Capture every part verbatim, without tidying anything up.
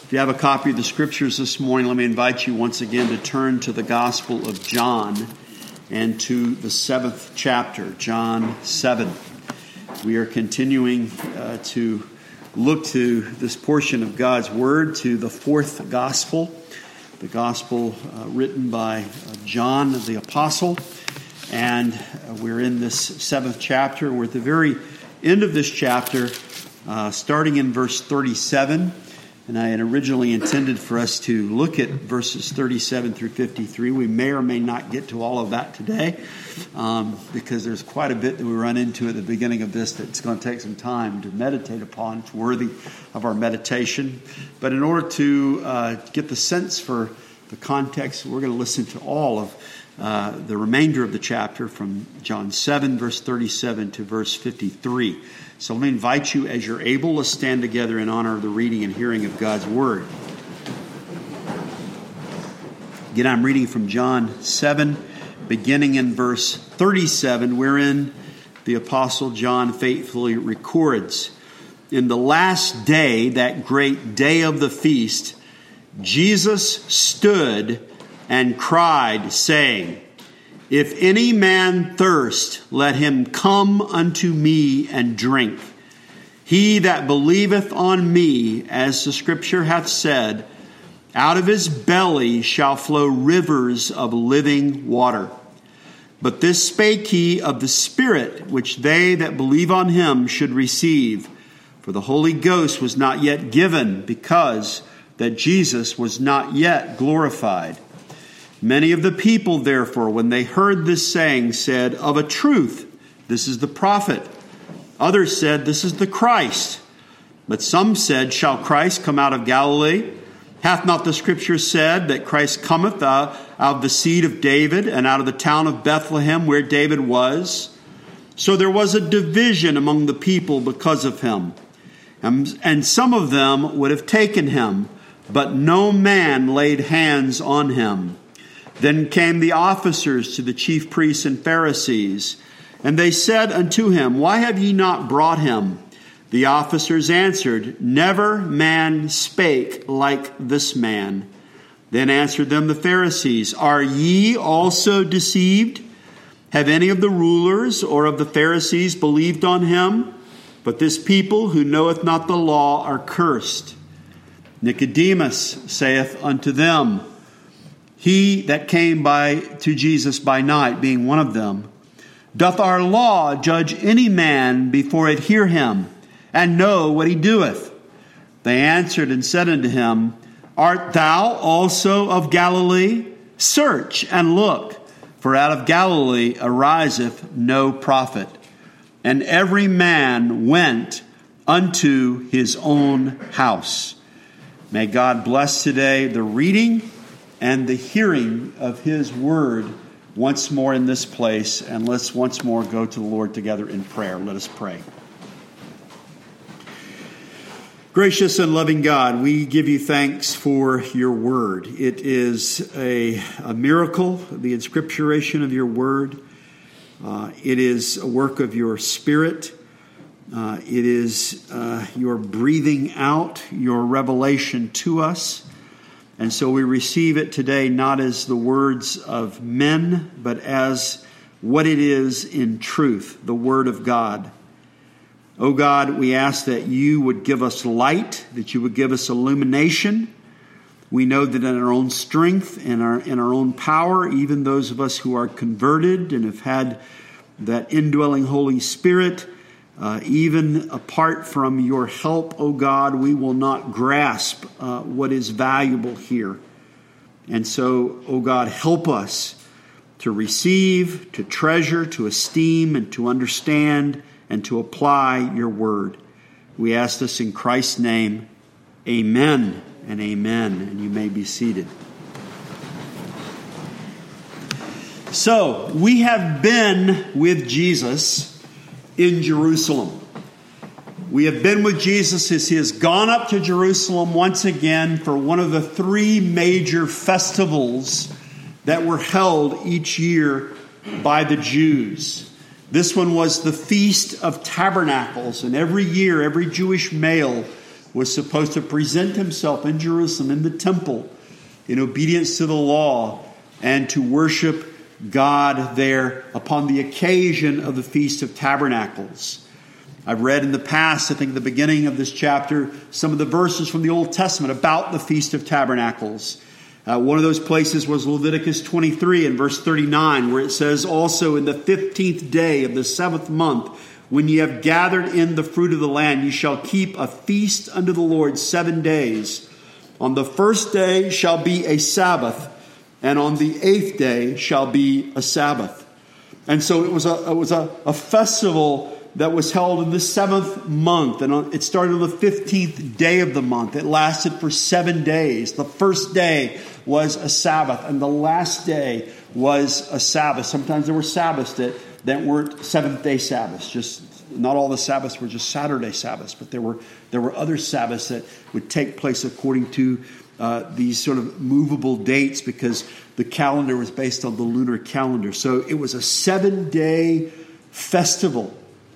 If you have a copy of the Scriptures this morning, let me invite you once again to turn to the Gospel of John and to the seventh chapter, John seven. We are continuing uh, to look to this portion of God's Word, to the fourth Gospel, the Gospel uh, written by uh, John the Apostle. And uh, we're in this seventh chapter. We're at the very end of this chapter, uh, starting in verse thirty-seven. And I had originally intended for us to look at verses thirty-seven through fifty-three. We may or may not get to all of that today um, because there's quite a bit that we run into at the beginning of this that's going to take some time to meditate upon. It's worthy of our meditation. But in order to uh, get the sense for the context, we're going to listen to all of uh, the remainder of the chapter from John seven, verse thirty-seven to verse fifty-three. So let me invite you, as you're able, to stand together in honor of the reading and hearing of God's Word. Again, I'm reading from John seven, beginning in verse thirty-seven, wherein the Apostle John faithfully records, "In the last day, that great day of the feast, Jesus stood and cried, saying, 'If any man thirst, let him come unto me and drink. He that believeth on me, as the Scripture hath said, out of his belly shall flow rivers of living water. But this spake he of the Spirit, which they that believe on him should receive. For the Holy Ghost was not yet given, because that Jesus was not yet glorified. Many of the people, therefore, when they heard this saying, said, Of a truth, this is the prophet. Others said, This is the Christ. But some said, Shall Christ come out of Galilee? Hath not the Scripture said that Christ cometh out of the seed of David and out of the town of Bethlehem where David was? So there was a division among the people because of him. And, and some of them would have taken him, but no man laid hands on him. Then came the officers to the chief priests and Pharisees, and they said unto him, Why have ye not brought him? The officers answered, Never man spake like this man. Then answered them the Pharisees, Are ye also deceived? Have any of the rulers or of the Pharisees believed on him? But this people who knoweth not the law are cursed. Nicodemus saith unto them, He that came by to Jesus by night, being one of them, Doth our law judge any man before it hear him, and know what he doeth? They answered and said unto him, Art thou also of Galilee? Search and look, for out of Galilee ariseth no prophet. And every man went unto his own house." May God bless today the reading and the hearing of His Word once more in this place. And let's once more go to the Lord together in prayer. Let us pray. Gracious and loving God, we give you thanks for your Word. It is a, a miracle, the inscripturation of your Word. Uh, it is a work of your Spirit. Uh, it is uh, your breathing out, your revelation to us. And so we receive it today not as the words of men, but as what it is in truth, the Word of God. Oh God, we ask that you would give us light, that you would give us illumination. We know that in our own strength and our, in our own power, even those of us who are converted and have had that indwelling Holy Spirit, Uh, even apart from your help, O God, we will not grasp uh, what is valuable here. And so, O God, help us to receive, to treasure, to esteem, and to understand, and to apply your word. We ask this in Christ's name. Amen and amen. And you may be seated. So, we have been with Jesus in Jerusalem. We have been with Jesus as he has gone up to Jerusalem once again for one of the three major festivals that were held each year by the Jews. This one was the Feast of Tabernacles, and every year, every Jewish male was supposed to present himself in Jerusalem, in the temple, in obedience to the law, and to worship God there upon the occasion of the Feast of Tabernacles. I've read in the past, I think the beginning of this chapter, some of the verses from the Old Testament about the Feast of Tabernacles. Uh, one of those places was Leviticus twenty-three and verse thirty-nine, where it says, also in the fifteenth day of the seventh month, when ye have gathered in the fruit of the land, ye shall keep a feast unto the Lord seven days. On the first day shall be a Sabbath, and on the eighth day shall be a Sabbath. And so it was a, it was a, a festival that was held in the seventh month. And it started on the fifteenth day of the month. It lasted for seven days. The first day was a Sabbath, and the last day was a Sabbath. Sometimes there were Sabbaths that, that weren't seventh-day Sabbaths. Just not all the Sabbaths were just Saturday Sabbaths, but there were there were other Sabbaths that would take place according to uh, these sort of movable dates, because the calendar was based on the lunar calendar. So it was a seven-day festival.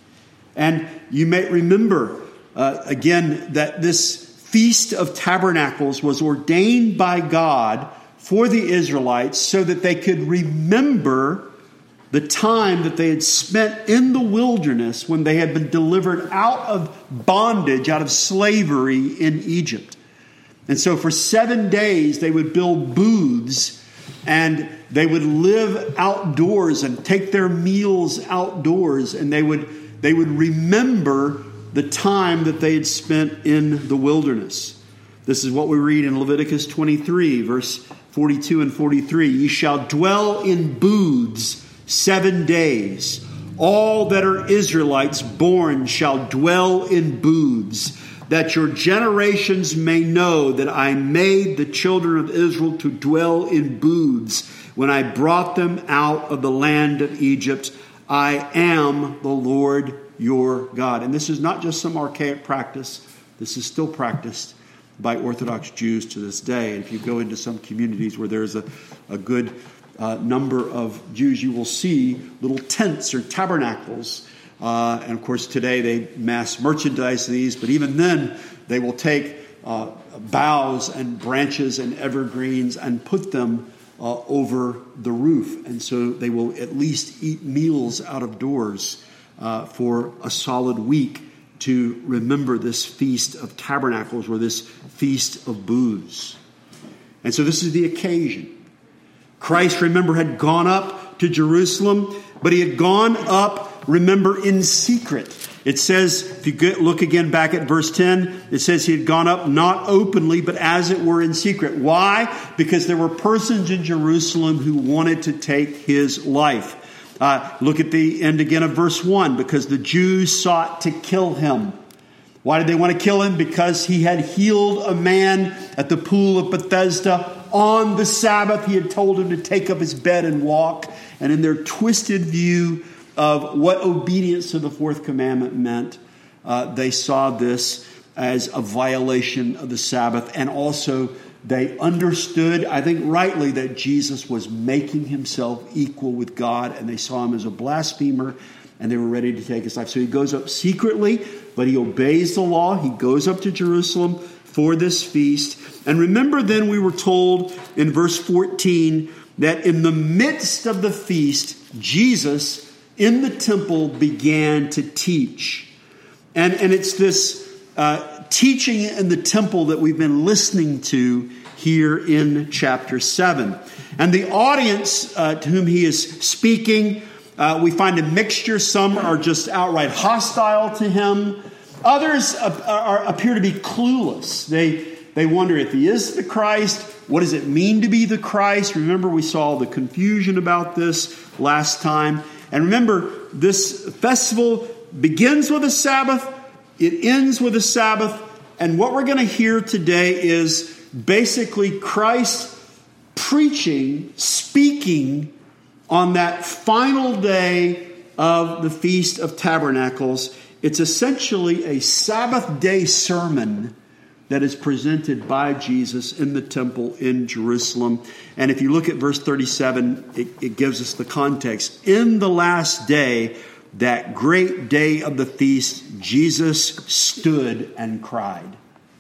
And you may remember, uh, again, that this Feast of Tabernacles was ordained by God for the Israelites so that they could remember the time that they had spent in the wilderness when they had been delivered out of bondage, out of slavery in Egypt. And so for seven days they would build booths and they would live outdoors and take their meals outdoors, and they would They would remember the time that they had spent in the wilderness. This is what we read in Leviticus twenty-three, verse forty-two and forty-three. Ye shall dwell in booths seven days. All that are Israelites born shall dwell in booths, that your generations may know that I made the children of Israel to dwell in booths when I brought them out of the land of Egypt. I am the Lord your God. And this is not just some archaic practice. This is still practiced by Orthodox Jews to this day. And if you go into some communities where there's a, a good uh, number of Jews, you will see little tents or tabernacles. Uh, and of course, today they mass merchandise these. But even then, they will take uh, boughs and branches and evergreens and put them Uh, over the roof. And so they will at least eat meals out of doors uh, for a solid week to remember this Feast of Tabernacles, or this Feast of Booths. And so this is the occasion. Christ, remember, had gone up to Jerusalem, but he had gone up, remember, in secret. It says, if you look again back at verse ten, it says he had gone up not openly, but as it were in secret. Why? Because there were persons in Jerusalem who wanted to take his life. Uh, look at the end again of verse one. Because the Jews sought to kill him. Why did they want to kill him? Because he had healed a man at the pool of Bethesda on the Sabbath. He had told him to take up his bed and walk. And in their twisted view of what obedience to the fourth commandment meant, uh, they saw this as a violation of the Sabbath. And also they understood, I think rightly, that Jesus was making himself equal with God, and they saw him as a blasphemer, and they were ready to take his life. So he goes up secretly, but he obeys the law. He goes up to Jerusalem for this feast. And remember then, we were told in verse fourteen that in the midst of the feast, Jesus in the temple began to teach. And, and it's this uh, teaching in the temple that we've been listening to here in chapter seven. And the audience uh, to whom he is speaking, uh, we find a mixture. Some are just outright hostile to him. Others uh, are, appear to be clueless. They, they wonder if he is the Christ. What does it mean to be the Christ? Remember, we saw the confusion about this last time. And remember, this festival begins with a Sabbath, it ends with a Sabbath, and what we're going to hear today is basically Christ preaching, speaking on that final day of the Feast of Tabernacles. It's essentially a Sabbath day sermon that is presented by Jesus in the temple in Jerusalem. And if you look at verse thirty-seven, it, it gives us the context. In the last day, that great day of the feast, Jesus stood and cried.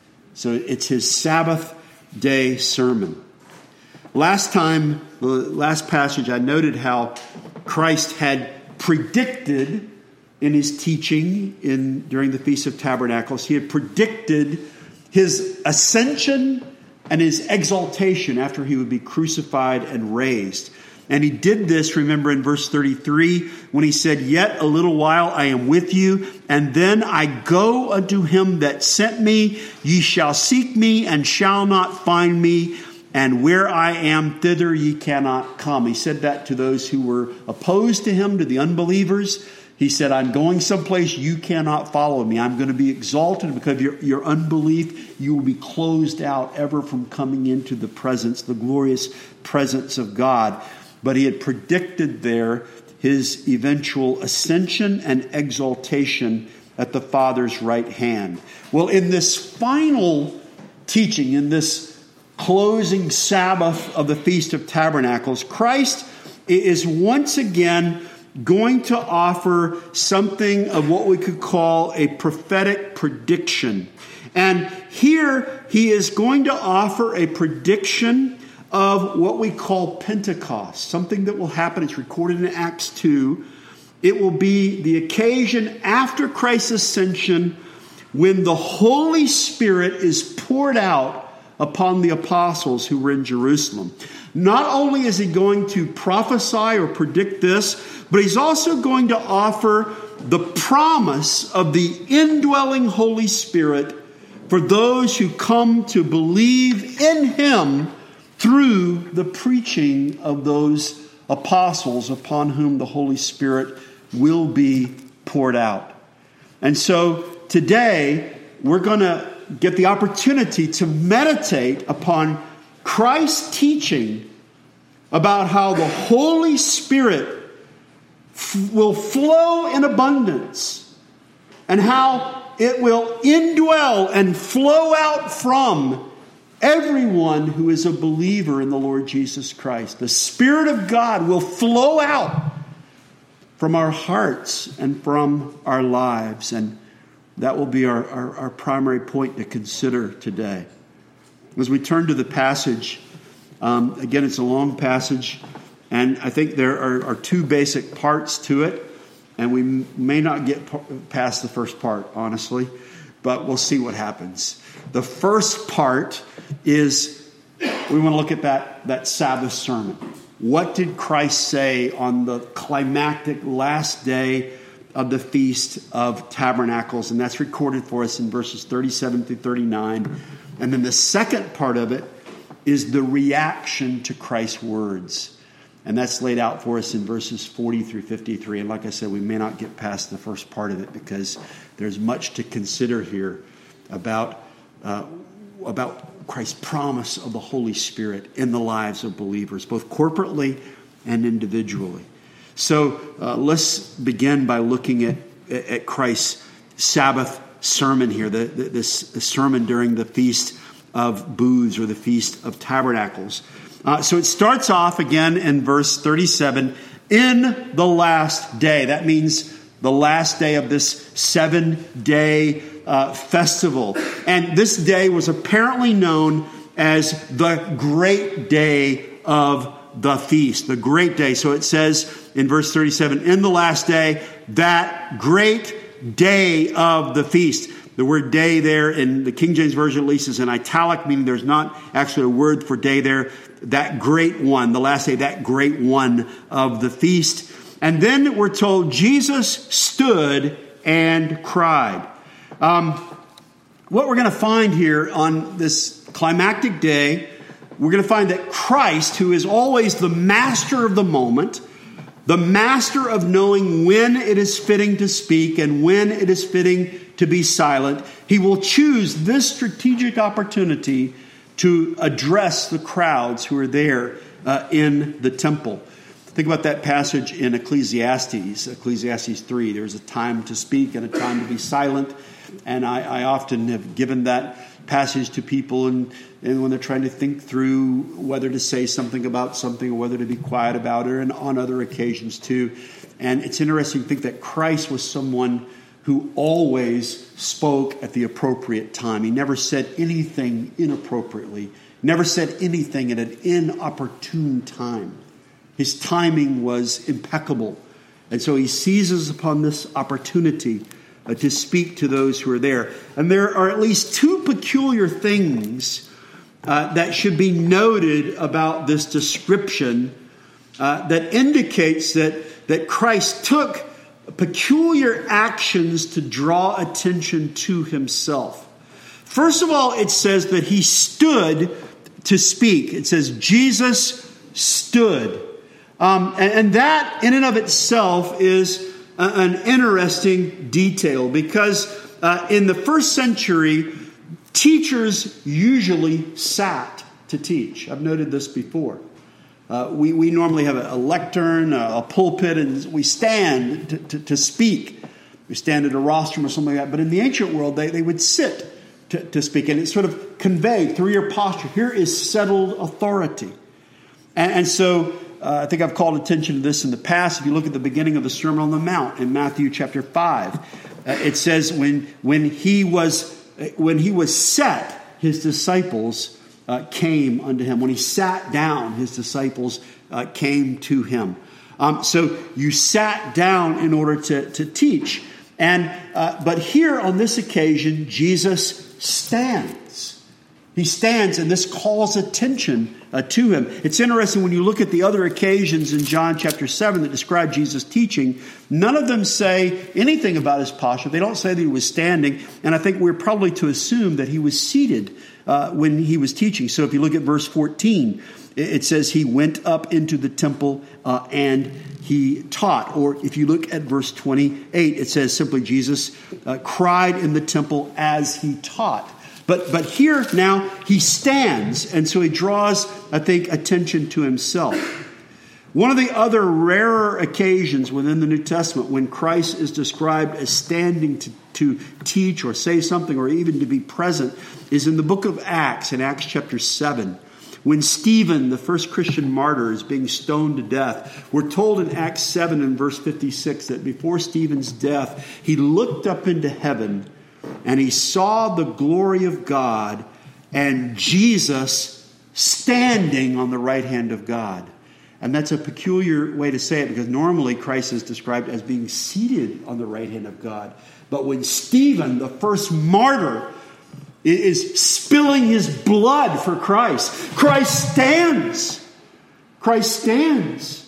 So it's his Sabbath day sermon. Last time, the last passage, I noted how Christ had predicted in his teaching in during the Feast of Tabernacles, he had predicted his ascension and his exaltation after he would be crucified and raised. And he did this, remember in verse thirty-three, when he said, "Yet a little while I am with you, and then I go unto him that sent me. Ye shall seek me and shall not find me. And where I am, thither ye cannot come." He said that to those who were opposed to him, to the unbelievers. He said, "I'm going someplace you cannot follow me. I'm going to be exalted because of your, your unbelief. You will be closed out ever from coming into the presence, the glorious presence of God." But he had predicted there his eventual ascension and exaltation at the Father's right hand. Well, in this final teaching, in this closing Sabbath of the Feast of Tabernacles, Christ is once again going to offer something of what we could call a prophetic prediction. And here he is going to offer a prediction of what we call Pentecost, something that will happen. It's recorded in Acts two. It will be the occasion after Christ's ascension when the Holy Spirit is poured out upon the apostles who were in Jerusalem. Not only is he going to prophesy or predict this, but he's also going to offer the promise of the indwelling Holy Spirit for those who come to believe in him through the preaching of those apostles upon whom the Holy Spirit will be poured out. And so today we're going to get the opportunity to meditate upon Christ's teaching about how the Holy Spirit f- will flow in abundance and how it will indwell and flow out from everyone who is a believer in the Lord Jesus Christ. The Spirit of God will flow out from our hearts and from our lives. And that will be our, our, our primary point to consider today. As we turn to the passage, um, again, it's a long passage, and I think there are, are two basic parts to it, and we may not get past the first part, honestly, but we'll see what happens. The first part is we want to look at that, that Sabbath sermon. What did Christ say on the climactic last day of the Feast of Tabernacles? And that's recorded for us in verses thirty-seven through thirty-nine. And then the second part of it is the reaction to Christ's words. And that's laid out for us in verses forty through fifty-three. And like I said, we may not get past the first part of it because there's much to consider here about uh, about Christ's promise of the Holy Spirit in the lives of believers, both corporately and individually. So uh, let's begin by looking at, at Christ's Sabbath sermon here, the, the, this the sermon during the Feast of Booths or the Feast of Tabernacles. Uh, so it starts off again in verse thirty-seven, in the last day. That means the last day of this seven-day uh, festival. And this day was apparently known as the great day of the feast, the great day. So it says in verse thirty-seven, in the last day, that great day of the feast. The word day there in the King James Version at least is in italic, meaning there's not actually a word for day there. That great one, the last day, that great one of the feast. And then we're told Jesus stood and cried. Um, what we're going to find here on this climactic day, we're going to find that Christ, who is always the master of the moment, the master of knowing when it is fitting to speak and when it is fitting to be silent, he will choose this strategic opportunity to address the crowds who are there uh, in the temple. Think about that passage in Ecclesiastes, Ecclesiastes three. There's a time to speak and a time to be silent. And I, I often have given that passage to people and, and when they're trying to think through whether to say something about something or whether to be quiet about it, and on other occasions too. And it's interesting to think that Christ was someone who always spoke at the appropriate time. He never said anything inappropriately, never said anything at an inopportune time. His timing was impeccable. And so he seizes upon this opportunity uh, to speak to those who are there. And there are at least two peculiar things uh, that should be noted about this description uh, that indicates that, that Christ took peculiar actions to draw attention to himself. First of all, it says that he stood to speak. It says Jesus stood. Um, and, and that in and of itself is a, an interesting detail because uh, in the first century, teachers usually sat to teach. I've noted this before. Uh, we, we normally have a, a lectern, a, a pulpit, and we stand to, to, to speak. We stand at a rostrum or something like that. But in the ancient world, they, they would sit to, to speak. And it's sort of conveyed through your posture. Here is settled authority. And, and so uh, I think I've called attention to this in the past. If you look at the beginning of the Sermon on the Mount in Matthew chapter five, uh, it says when, when, he was, when he was set, his disciples Uh, came unto him. When he sat down, his disciples uh, came to him. Um, so you sat down in order to, to teach. And uh, but here on this occasion, Jesus stands. He stands, and this calls attention uh, to him. It's interesting when you look at the other occasions in John chapter seven that describe Jesus teaching, none of them say anything about his posture. They don't say that he was standing. And I think we're probably to assume that he was seated Uh, when he was teaching. So if you look at verse fourteen, it says he went up into the temple uh, and he taught. Or if you look at verse twenty-eight, it says simply Jesus uh, cried in the temple as he taught. But but here now he stands, and so he draws, I think, attention to himself. One of the other rarer occasions within the New Testament when Christ is described as standing to, to teach or say something or even to be present is in the book of Acts, in Acts chapter seven. When Stephen, the first Christian martyr, is being stoned to death, we're told in Acts seven and verse fifty-six that before Stephen's death, he looked up into heaven and he saw the glory of God and Jesus standing on the right hand of God. And that's a peculiar way to say it because normally Christ is described as being seated on the right hand of God. But when Stephen, the first martyr, is spilling his blood for Christ, Christ stands. Christ stands.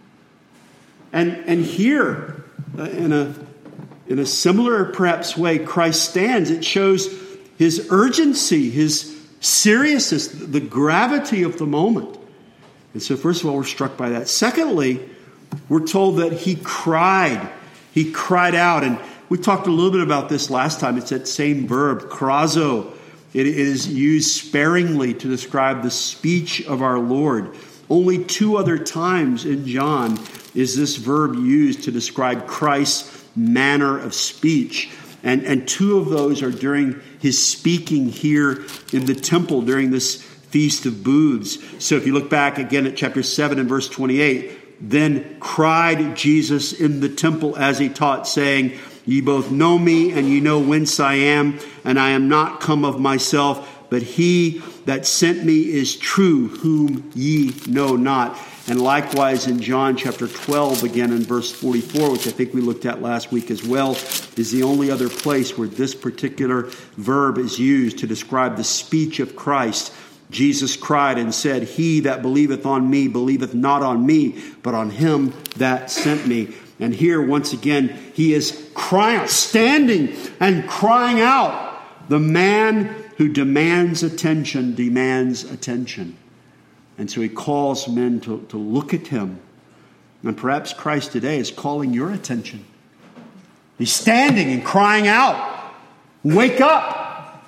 And, and here, uh, in a, in a similar perhaps way, Christ stands. It shows his urgency, his seriousness, the gravity of the moment. And so first of all, we're struck by that. Secondly, we're told that he cried. He cried out. And we talked a little bit about this last time. It's that same verb, krazo. It is used sparingly to describe the speech of our Lord. Only two other times in John is this verb used to describe Christ's manner of speech. And, and two of those are during his speaking here in the temple during this Feast of Booths. So if you look back again at chapter seven and verse twenty-eight, then cried Jesus in the temple as he taught, saying, Ye both know me, and ye know whence I am, and I am not come of myself, but he that sent me is true, whom ye know not. And likewise in John chapter twelve, again in verse forty-four, which I think we looked at last week as well, is the only other place where this particular verb is used to describe the speech of Christ. Jesus cried and said, He that believeth on me believeth not on me, but on him that sent me. And here, once again, he is crying, standing and crying out. The man who demands attention demands attention. And so he calls men to, to look at him. And perhaps Christ today is calling your attention. He's standing and crying out, Wake up!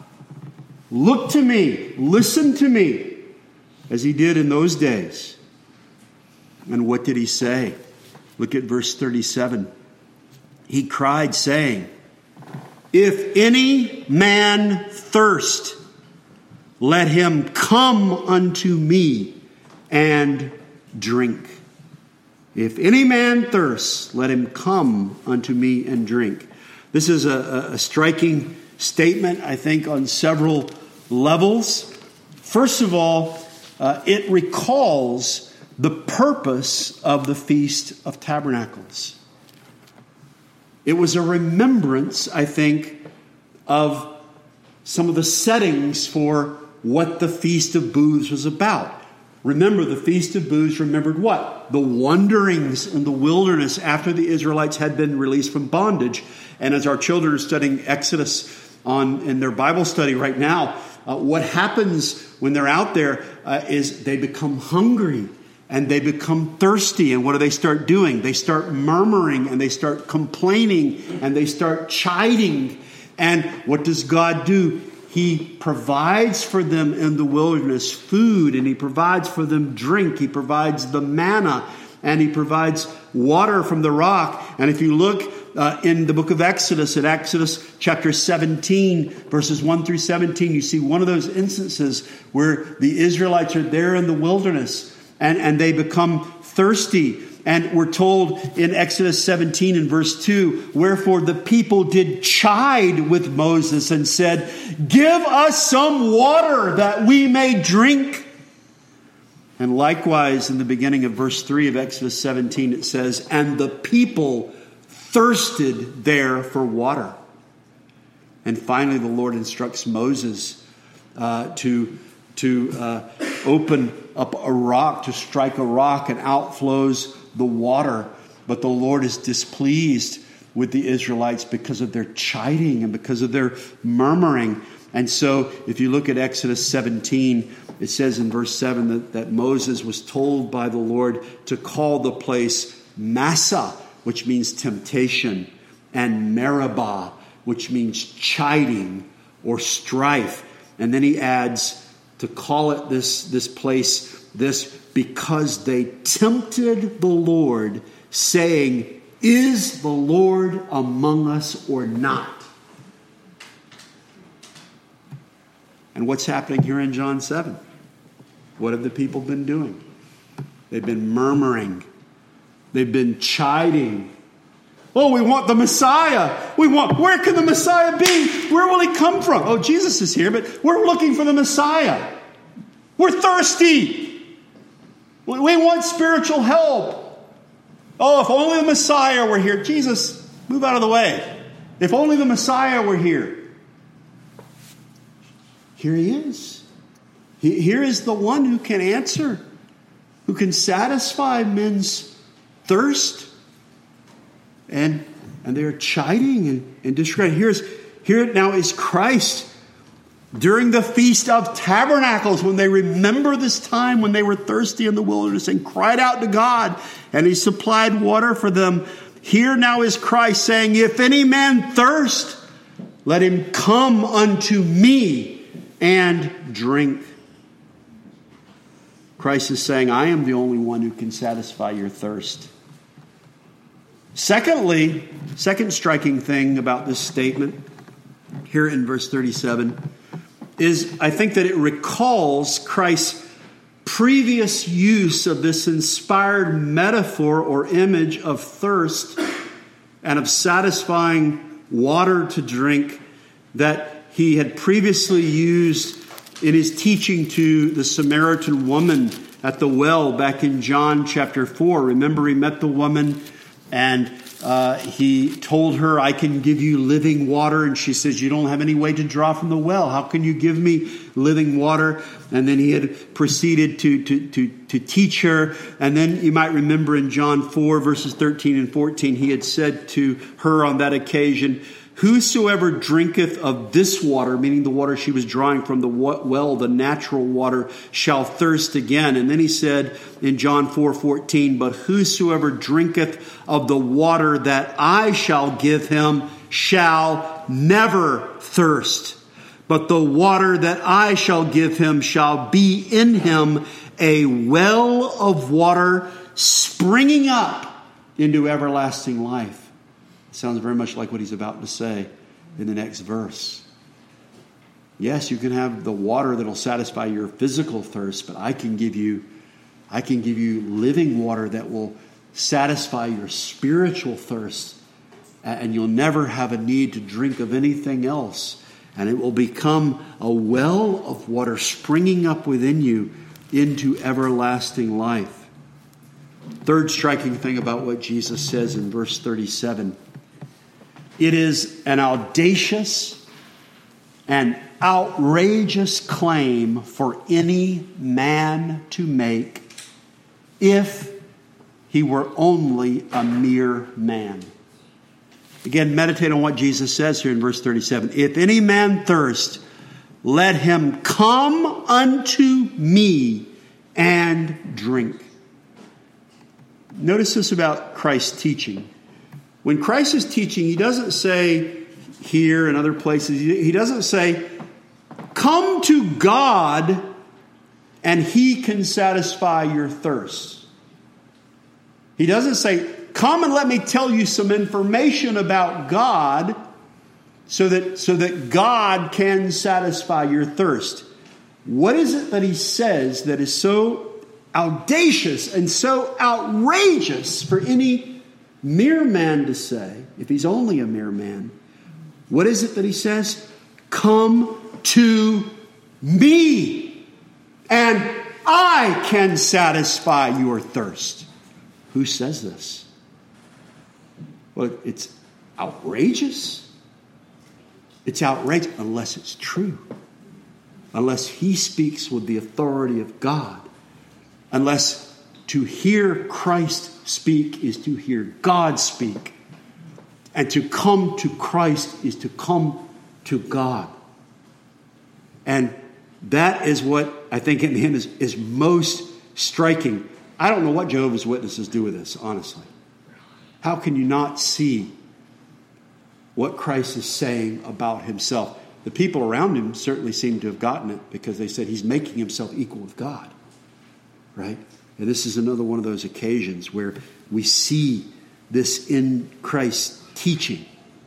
Look to me, listen to me, as he did in those days. And what did he say? Look at verse thirty-seven. He cried, saying, If any man thirst, let him come unto me and drink. If any man thirsts, let him come unto me and drink. This is a, a striking statement, I think, on several levels. First of all, uh, it recalls the purpose of the Feast of Tabernacles. It was a remembrance, I think, of some of the settings for what the Feast of Booths was about. Remember, the Feast of Booths remembered what? The wanderings in the wilderness after the Israelites had been released from bondage. And as our children are studying Exodus on in their Bible study right now, uh, what happens when they're out there uh, is they become hungry and they become thirsty. And what do they start doing? They start murmuring and they start complaining and they start chiding. And what does God do? He provides for them in the wilderness food, and he provides for them drink. He provides the manna, and he provides water from the rock. And if you look uh, in the book of Exodus, in Exodus chapter seventeen, verses one through seventeen, you see one of those instances where the Israelites are there in the wilderness, and, and they become thirsty. And we're told in Exodus seventeen in verse two, wherefore the people did chide with Moses and said, give us some water that we may drink. And likewise, in the beginning of verse three of Exodus seventeen, it says, and the people thirsted there for water. And finally, the Lord instructs Moses uh, to, to uh, open up a rock, to strike a rock, and out flows the water. But the Lord is displeased with the Israelites because of their chiding and because of their murmuring. And so if you look at Exodus seventeen, it says in verse seven that, that Moses was told by the Lord to call the place Massah, which means temptation, and Meribah, which means chiding or strife. And then he adds to call it this, this place this because they tempted the Lord, saying, is the Lord among us or not? And what's happening here in John seven? What have the people been doing? They've been murmuring. They've been chiding. Oh, we want the Messiah. We want, where can the Messiah be? Where will he come from? Oh, Jesus is here, but we're looking for the Messiah. We're thirsty. We want spiritual help. Oh, if only the Messiah were here. Jesus, move out of the way. If only the Messiah were here. Here he is. Here is the one who can answer, who can satisfy men's thirst. And, and they're chiding and, and discrediting. Here's, here now is Christ. During the Feast of Tabernacles, when they remember this time when they were thirsty in the wilderness and cried out to God, and he supplied water for them. Here now is Christ saying, if any man thirst, let him come unto me and drink. Christ is saying, I am the only one who can satisfy your thirst. Secondly, second striking thing about this statement here in verse thirty-seven is I think that it recalls Christ's previous use of this inspired metaphor or image of thirst and of satisfying water to drink that he had previously used in his teaching to the Samaritan woman at the well back in John chapter four. Remember, he met the woman and uh, he told her, I can give you living water. And she says, you don't have any way to draw from the well. How can you give me living water? And then he had proceeded to, to, to, to teach her. And then you might remember in John four, verses thirteen and fourteen, he had said to her on that occasion, whosoever drinketh of this water, meaning the water she was drawing from the well, the natural water, shall thirst again. And then he said in John four fourteen, but whosoever drinketh of the water that I shall give him shall never thirst. But the water that I shall give him shall be in him a well of water springing up into everlasting life. Sounds very much like what he's about to say in the next verse. Yes, you can have the water that'll satisfy your physical thirst, but I can give you, I can give you living water that will satisfy your spiritual thirst. and you'll never have a need to drink of anything else. And it will become a well of water springing up within you into everlasting life. Third striking thing about what Jesus says in verse thirty-seven. It is an audacious and outrageous claim for any man to make if he were only a mere man. Again, meditate on what Jesus says here in verse thirty-seven. If any man thirst, let him come unto me and drink. Notice this about Christ's teaching. When Christ is teaching, he doesn't say here and other places, he doesn't say, come to God and he can satisfy your thirst. He doesn't say, come and let me tell you some information about God so that, so that God can satisfy your thirst. What is it that he says that is so audacious and so outrageous for any mere man to say, if he's only a mere man? What is it that he says? Come to me and I can satisfy your thirst. Who says this? Well, it's outrageous. It's outrageous unless it's true. Unless he speaks with the authority of God. Unless to hear Christ speak is to hear God speak. And to come to Christ is to come to God. And that is what I think in the end is, is most striking. I don't know what Jehovah's Witnesses do with this, honestly. How can you not see what Christ is saying about himself? The people around him certainly seem to have gotten it because they said he's making himself equal with God. Right? And this is another one of those occasions where we see this in Christ's teaching.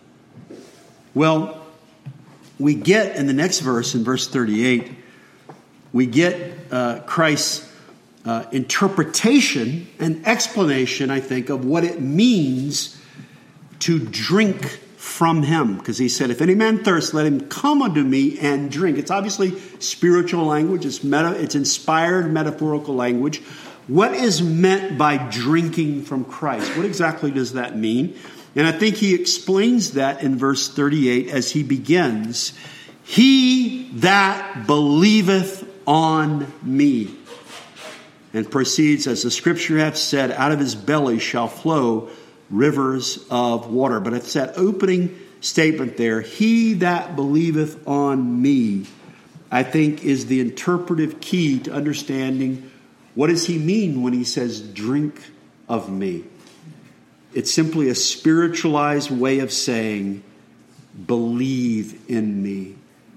Well, we get in the next verse, in verse thirty-eight, we get uh, Christ's uh, interpretation and explanation, I think, of what it means to drink from him. Because he said, if any man thirst, let him come unto me and drink. It's obviously spiritual language. It's meta, it's inspired metaphorical language. What is meant by drinking from Christ? What exactly does that mean? And I think he explains that in verse thirty-eight as he begins, he that believeth on me. And proceeds, as the scripture hath said, out of his belly shall flow rivers of water. But it's that opening statement there, he that believeth on me, I think is the interpretive key to understanding what does he mean when he says drink of me. It's simply a spiritualized way of saying believe in me,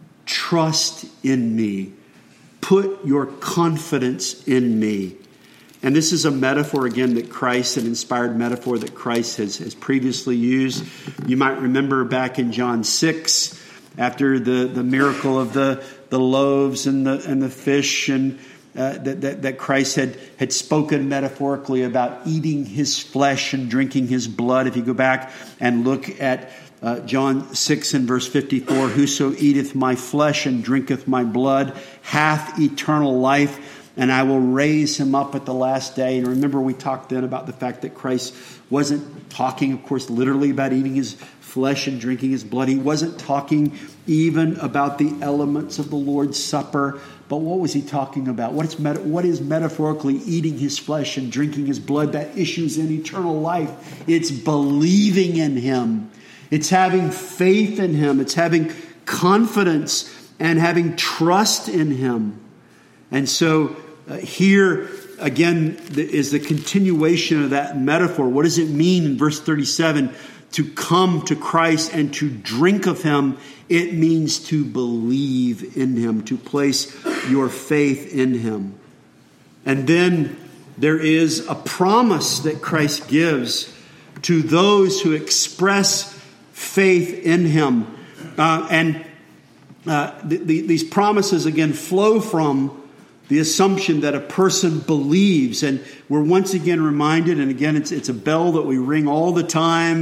trust in me, put your confidence in me. And this is a metaphor, again, that Christ, an inspired metaphor that Christ has, has previously used. You might remember back in John six, after the, the miracle of the, the loaves and the and the fish, and uh, that, that, that Christ had, had spoken metaphorically about eating his flesh and drinking his blood. If you go back and look at uh, John six and verse fifty-four, whoso eateth my flesh and drinketh my blood hath eternal life, and I will raise him up at the last day. And remember, we talked then about the fact that Christ wasn't talking, of course, literally about eating his flesh and drinking his blood. He wasn't talking even about the elements of the Lord's Supper. But what was he talking about? What is, meta- what is metaphorically eating his flesh and drinking his blood? That issues in eternal life. It's believing in him. It's having faith in him. It's having confidence and having trust in him. And so uh, here, again, is the continuation of that metaphor. What does it mean in verse thirty-seven to come to Christ and to drink of him? It means to believe in him, to place your faith in him. And then there is a promise that Christ gives to those who express faith in him. Uh, and uh, the, the, these promises, again, flow from the assumption that a person believes. And we're once again reminded, and again, it's, it's a bell that we ring all the time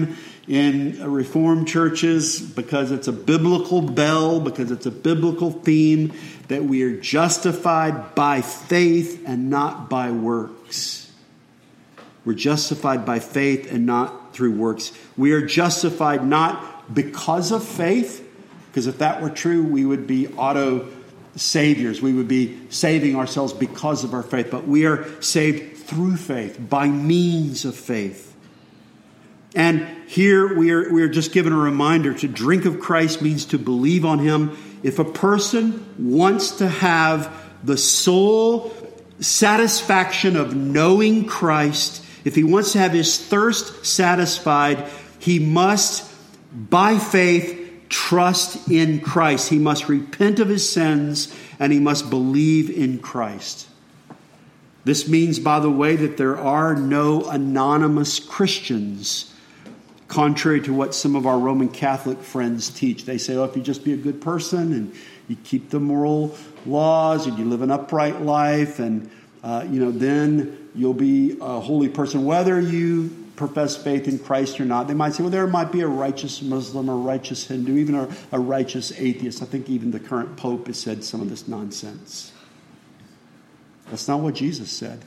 in Reformed churches because it's a biblical bell, because it's a biblical theme, that we are justified by faith and not by works. We're justified by faith and not through works. We are justified not because of faith, because if that were true, we would be auto saviors. We would be saving ourselves because of our faith. But we are saved through faith, by means of faith. And here we are, we are just given a reminder: to drink of Christ means to believe on him. If a person wants to have the sole satisfaction of knowing Christ, if he wants to have his thirst satisfied, he must, by faith, trust in Christ. He must repent of his sins and he must believe in Christ. This means, by the way, that there are no anonymous Christians, contrary to what some of our Roman Catholic friends teach. They say, oh, if you just be a good person and you keep the moral laws and you live an upright life, and uh, you know, then you'll be a holy person, whether you profess faith in Christ or not. They might say, well, there might be a righteous Muslim or righteous Hindu, even a, a righteous atheist. I think even the current Pope has said some of this nonsense. That's not what Jesus said.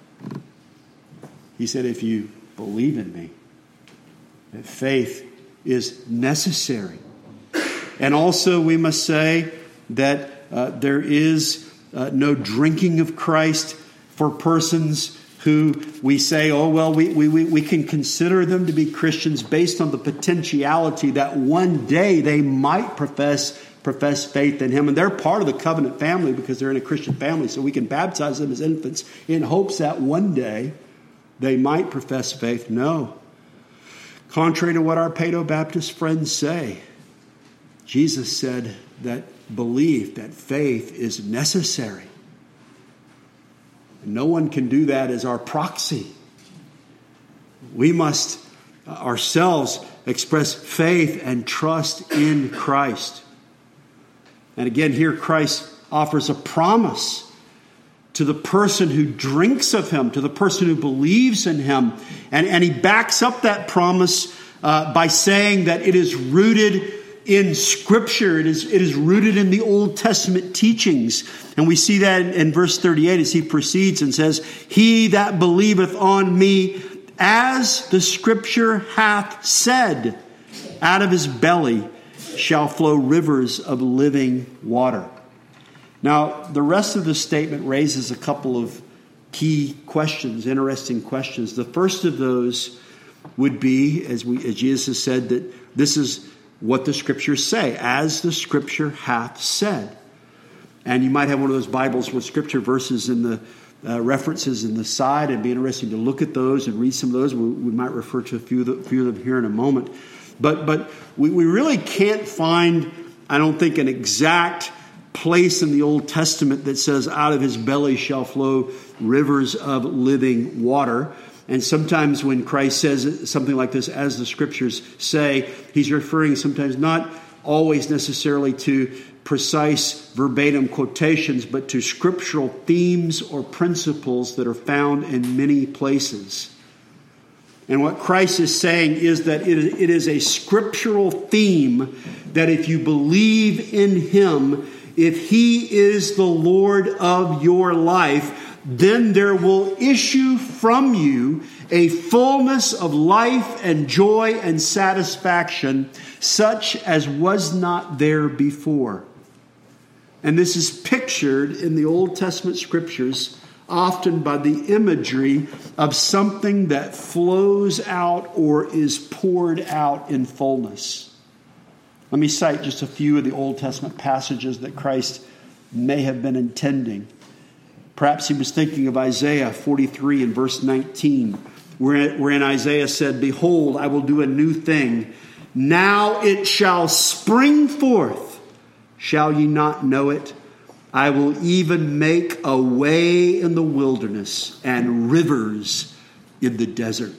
He said, if you believe in me, that faith is necessary. And also we must say that uh, there is uh, no drinking of Christ for persons who we say, oh, well, we, we, we can consider them to be Christians based on the potentiality that one day they might profess profess faith in him. And they're part of the covenant family because they're in a Christian family. So we can baptize them as infants in hopes that one day they might profess faith. No. Contrary to what our Paedo-Baptist friends say, Jesus said that belief, that faith is necessary. And no one can do that as our proxy. We must ourselves express faith and trust in Christ. And again, here Christ offers a promise to the person who drinks of him, to the person who believes in him. And, and he backs up that promise uh, by saying that it is rooted in Scripture. It is, it is rooted in the Old Testament teachings. And we see that in, in verse thirty-eight as he proceeds and says, he that believeth on me, as the Scripture hath said, out of his belly shall flow rivers of living water. Now, the rest of the statement raises a couple of key questions, interesting questions. The first of those would be, as we, as Jesus has said, that this is what the Scriptures say, as the Scripture hath said. And you might have one of those Bibles with Scripture verses in the uh, references in the side. It'd be interesting to look at those and read some of those. We, we might refer to a few of, the, few of them here in a moment. But, but we, we really can't find, I don't think, an exact place in the Old Testament that says out of his belly shall flow rivers of living water. And sometimes when Christ says something like this, as the Scriptures say, he's referring sometimes not always necessarily to precise verbatim quotations, but to scriptural themes or principles that are found in many places. And what Christ is saying is that it is a scriptural theme that if you believe in him, if he is the Lord of your life, then there will issue from you a fullness of life and joy and satisfaction such as was not there before. And this is pictured in the Old Testament Scriptures often by the imagery of something that flows out or is poured out in fullness. Let me cite just a few of the Old Testament passages that Christ may have been intending. Perhaps he was thinking of Isaiah forty-three and verse nineteen, wherein Isaiah said, behold, I will do a new thing. Now it shall spring forth. Shall ye not know it? I will even make a way in the wilderness and rivers in the desert.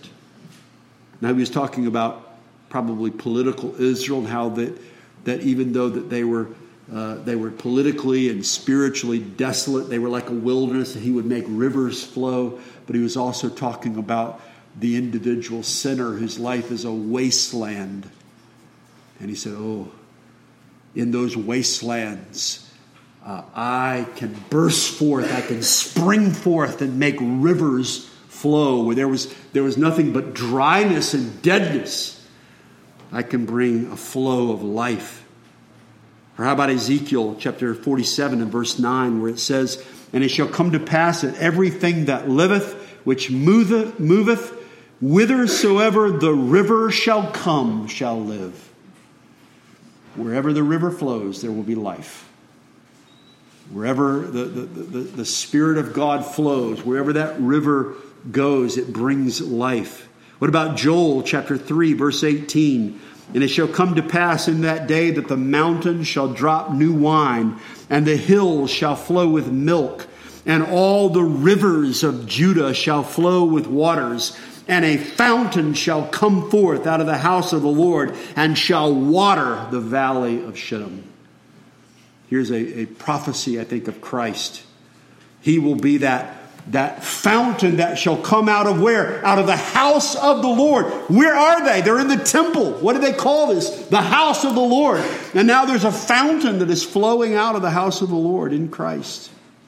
Now he was talking about probably political Israel and how that, that even though that they were uh, they were politically and spiritually desolate, they were like a wilderness, and he would make rivers flow. But he was also talking about the individual sinner whose life is a wasteland. And he said, oh, in those wastelands, uh, I can burst forth, I can spring forth and make rivers flow. Where there was, there was nothing but dryness and deadness, I can bring a flow of life. Or how about Ezekiel chapter forty-seven and verse nine, where it says, and it shall come to pass that everything that liveth, which moveth, moveth, whithersoever the river shall come, shall live. Wherever the river flows, there will be life. Wherever the, the, the, the Spirit of God flows, wherever that river goes, it brings life. What about Joel chapter three, verse eighteen? And it shall come to pass in that day that the mountains shall drop new wine, and the hills shall flow with milk, and all the rivers of Judah shall flow with waters. And a fountain shall come forth out of the house of the Lord, and shall water the valley of Shittim. Here's a, a prophecy, I think, of Christ. He will be that, that fountain that shall come out of where? Out of the house of the Lord. Where are they? They're in the temple. What do they call this? The house of the Lord. And now there's a fountain that is flowing out of the house of the Lord in Christ.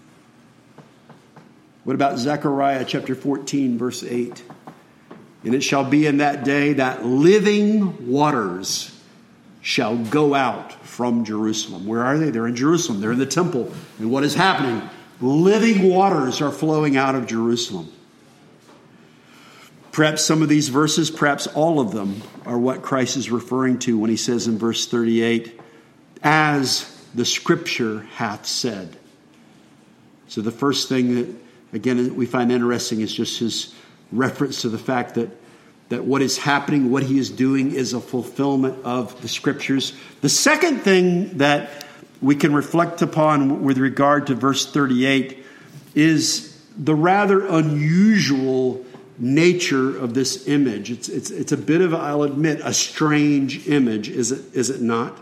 What about Zechariah chapter fourteen, verse eight? And it shall be in that day that living waters shall go out from Jerusalem. Where are they? They're in Jerusalem. They're in the temple. And what is happening? Living waters are flowing out of Jerusalem. Perhaps some of these verses, perhaps all of them, are what Christ is referring to when he says in verse thirty-eight, as the Scripture hath said. So the first thing that, again, we find interesting is just his reference to the fact that, that what is happening, what he is doing, is a fulfillment of the Scriptures. The second thing that we can reflect upon with regard to verse thirty-eight is the rather unusual nature of this image. It's, it's, it's a bit of, I'll admit, a strange image, is it, is it not?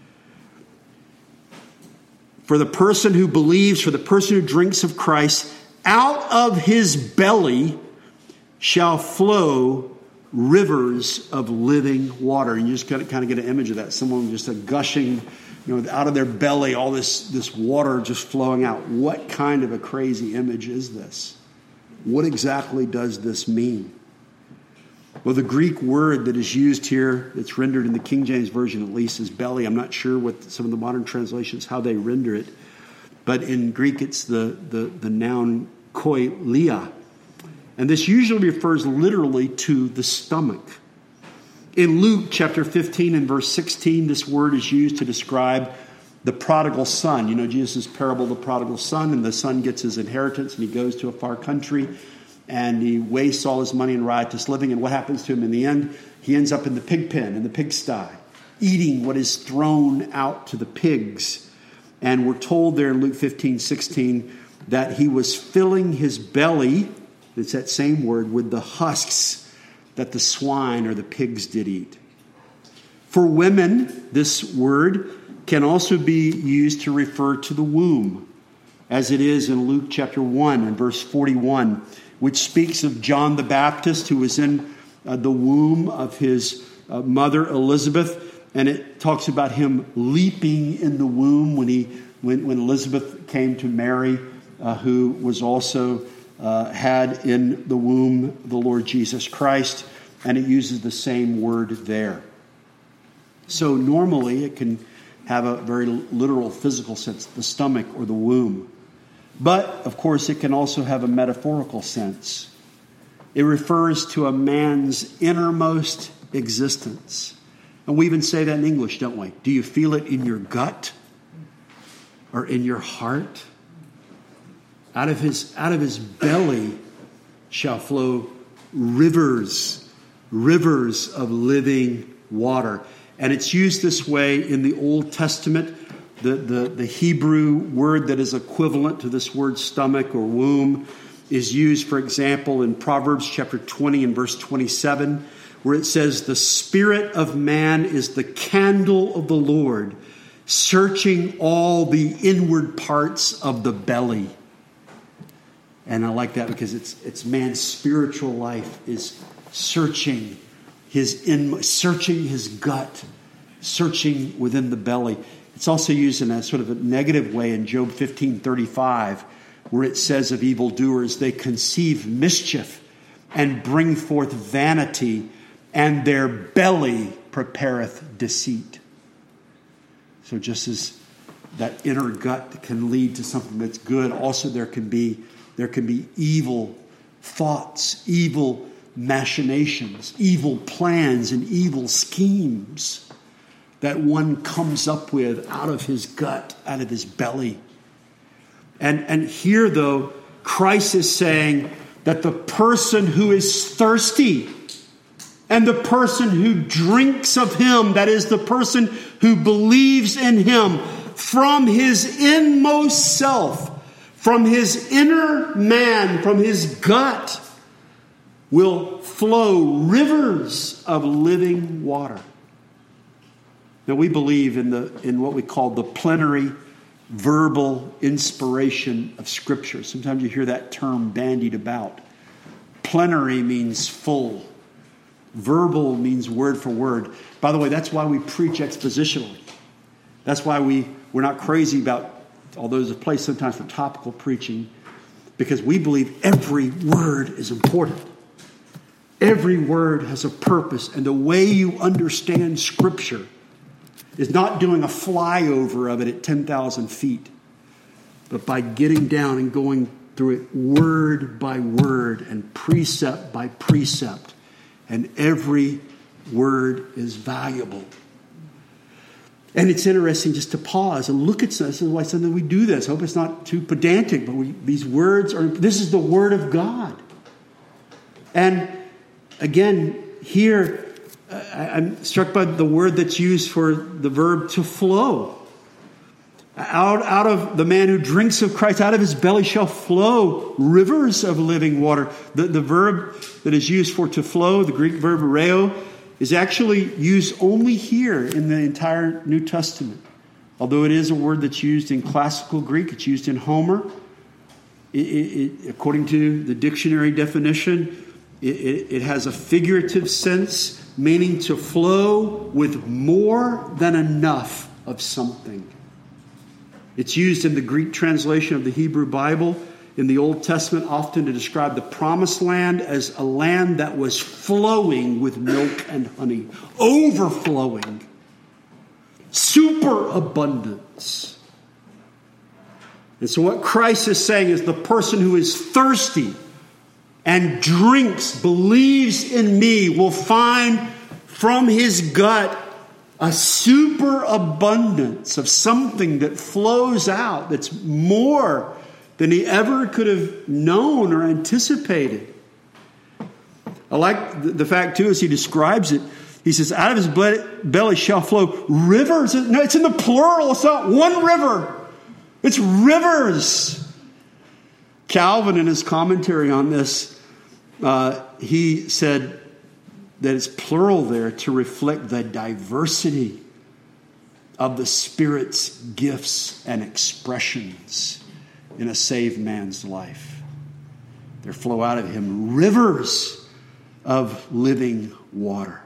For the person who believes, for the person who drinks of Christ, out of his belly shall flow rivers of living water. And you just got to kind of get an image of that. Someone just a gushing, you know, out of their belly, all this, this water just flowing out. What kind of a crazy image is this? What exactly does this mean? Well, the Greek word that is used here, that's rendered in the King James Version at least, is belly. I'm not sure what some of the modern translations, how they render it. But in Greek, it's the, the, the noun koilia. And this usually refers literally to the stomach. In Luke chapter fifteen and verse sixteen, this word is used to describe the prodigal son. You know, Jesus' parable of the prodigal son, and the son gets his inheritance and he goes to a far country and he wastes all his money in riotous living. And what happens to him in the end? He ends up in the pig pen, in the pigsty, eating what is thrown out to the pigs. And we're told there in Luke fifteen sixteen that he was filling his belly, it's that same word, with the husks that the swine or the pigs did eat. For women, this word can also be used to refer to the womb, as it is in Luke chapter one and verse forty-one, which speaks of John the Baptist, who was in uh, the womb of his uh, mother Elizabeth, and it talks about him leaping in the womb when he when, when Elizabeth came to Mary, uh, who was also uh, had in the womb the Lord Jesus Christ, and it uses the same word there. So normally it can have a very literal physical sense, the stomach or the womb. But, of course, it can also have a metaphorical sense. It refers to a man's innermost existence. And we even say that in English, don't we? Do you feel it in your gut or in your heart? Out of his, out of his belly shall flow rivers, rivers of living water. And it's used this way in the Old Testament. The, the, the Hebrew word that is equivalent to this word stomach or womb is used, for example, in Proverbs chapter twenty and verse twenty-seven, where it says, "The spirit of man is the candle of the Lord, searching all the inward parts of the belly." And I like that because it's it's man's spiritual life is searching his in, searching his gut, searching within the belly. It's also used in a sort of a negative way in Job fifteen thirty-five, where it says of evildoers, they conceive mischief and bring forth vanity, and their belly prepareth deceit. So just as that inner gut can lead to something that's good, also there can be there can be evil thoughts, evil machinations, evil plans, and evil schemes that one comes up with out of his gut, out of his belly. And, and here, though, Christ is saying that the person who is thirsty and the person who drinks of him, that is, the person who believes in him, from his inmost self, from his inner man, from his gut, will flow rivers of living water. Now, we believe in the in what we call the plenary verbal inspiration of Scripture. Sometimes you hear that term bandied about. Plenary means full. Verbal means word for word. By the way, that's why we preach expositionally. That's why we, we're not crazy about, although there's a place sometimes for topical preaching, because we believe every word is important. Every word has a purpose, and the way you understand Scripture is not doing a flyover of it at ten thousand feet, but by getting down and going through it word by word and precept by precept. And every word is valuable. And it's interesting just to pause and look at this. This is why something we do this. I hope it's not too pedantic, but we, these words are, this is the Word of God. And again, here, I'm struck by the word that's used for the verb to flow. Out, out of the man who drinks of Christ, out of his belly shall flow rivers of living water. The, the verb that is used for to flow, the Greek verb reo, is actually used only here in the entire New Testament. Although it is a word that's used in classical Greek, it's used in Homer. It, it, it, according to the dictionary definition, it, it, it has a figurative sense, meaning to flow with more than enough of something. It's used in the Greek translation of the Hebrew Bible in the Old Testament often to describe the promised land as a land that was flowing with milk and honey, overflowing, superabundance. And so what Christ is saying is the person who is thirsty and drinks, believes in me, will find from his gut a superabundance of something that flows out that's more than he ever could have known or anticipated. I like the fact, too, as he describes it. He says, out of his belly shall flow rivers. No, it's in the plural. It's not one river. It's rivers. Calvin, in his commentary on this, uh, he said that it's plural there to reflect the diversity of the Spirit's gifts and expressions in a saved man's life. There flow out of him rivers of living water.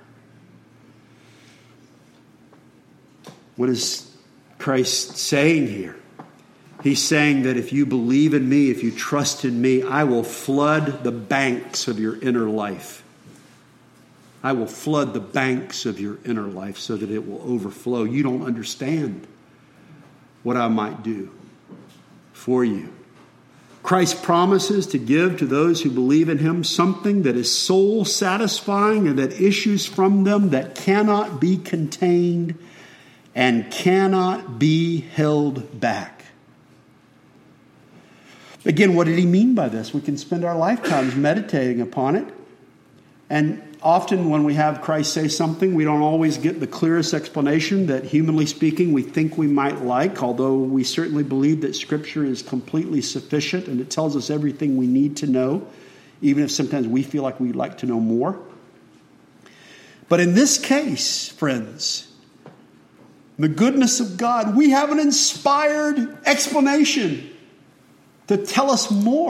What is Christ saying here? He's saying that if you believe in me, if you trust in me, I will flood the banks of your inner life. I will flood the banks of your inner life so that it will overflow. You don't understand what I might do for you. Christ promises to give to those who believe in him something that is soul satisfying and that issues from them that cannot be contained and cannot be held back. Again, what did he mean by this? We can spend our lifetimes meditating upon it. And often when we have Christ say something, we don't always get the clearest explanation that, humanly speaking, we think we might like, although we certainly believe that Scripture is completely sufficient and it tells us everything we need to know, even if sometimes we feel like we'd like to know more. But in this case, friends, the goodness of God, we have an inspired explanation to tell us more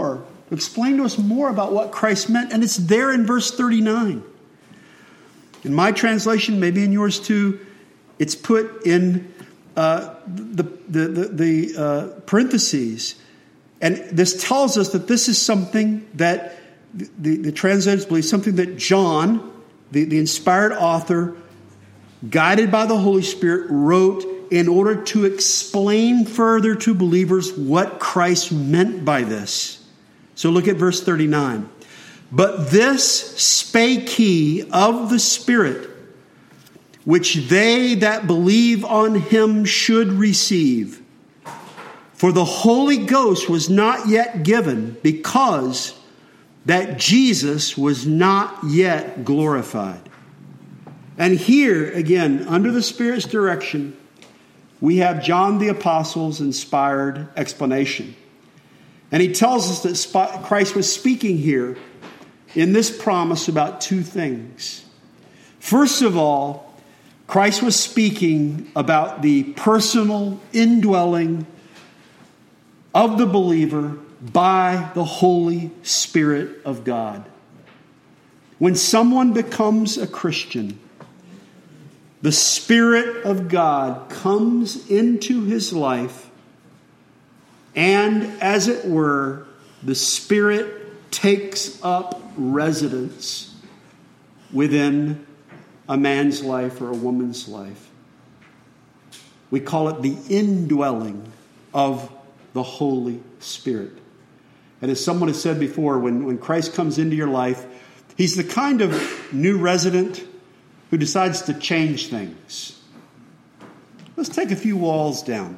Explain to us more about what Christ meant. And it's there in verse thirty-nine. In my translation, maybe in yours too, it's put in uh, the, the, the, the uh, parentheses. And this tells us that this is something that the, the translators believe, something that John, the, the inspired author, guided by the Holy Spirit, wrote in order to explain further to believers what Christ meant by this. So look at verse thirty-nine. But this spake he of the Spirit, which they that believe on him should receive. For the Holy Ghost was not yet given, because that Jesus was not yet glorified. And here, again, under the Spirit's direction, we have John the Apostle's inspired explanation. And he tells us that Christ was speaking here in this promise about two things. First of all, Christ was speaking about the personal indwelling of the believer by the Holy Spirit of God. When someone becomes a Christian, the Spirit of God comes into his life, and as it were, the Spirit takes up residence within a man's life or a woman's life. We call it the indwelling of the Holy Spirit. And as someone has said before, when, when Christ comes into your life, he's the kind of new resident who decides to change things. Let's take a few walls down.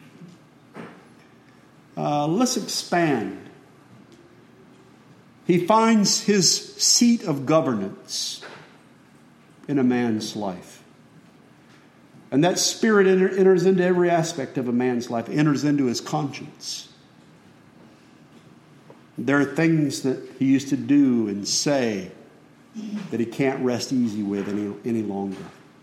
Uh, let's expand. He finds his seat of governance in a man's life. And that Spirit enter, enters into every aspect of a man's life, enters into his conscience. There are things that he used to do and say that he can't rest easy with any, any longer.